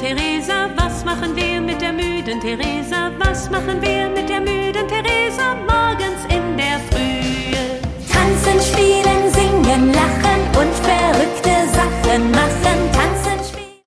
Theresa? Was machen wir mit der müden Theresa? Was machen wir mit der müden Theresa? Morgens in